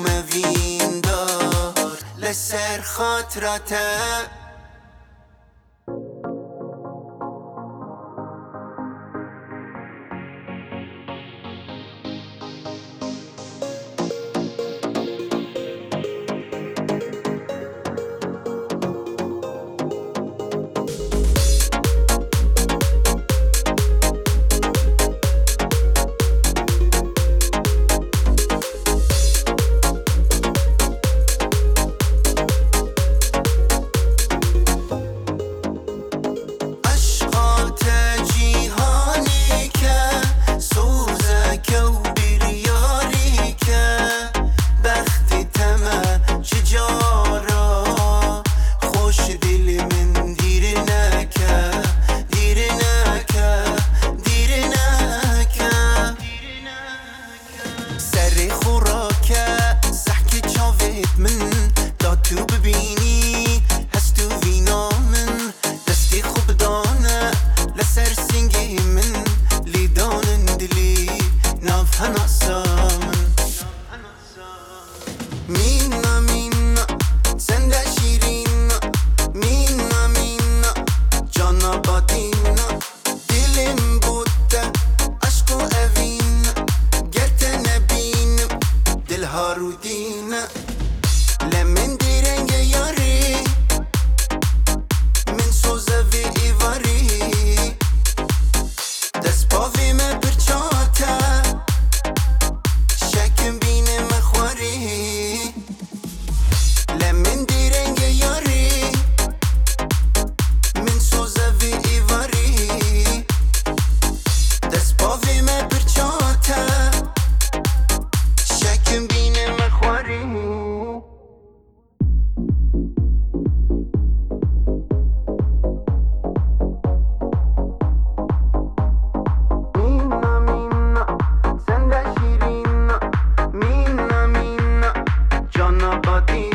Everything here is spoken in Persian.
مevین دار لسر خاطرته من دا تو ببینی هست تو وینا من دستی خوب دانه لسر سنگی من لیدان دلی ناف هناسا من مینا مینا سنده شیرینا مینا مینا جانا بادینا دلم بوده عشق و اوین گرت نبینم دل ها رو دینه لمن دی رنگ یاری من سوزه وی ایواری دست باوی من پرچاته شکم بینه مخواری لمن دی رنگ یاری من سوزه وی ایواری دست باوی من پرچاته شکم بینه مخواری Body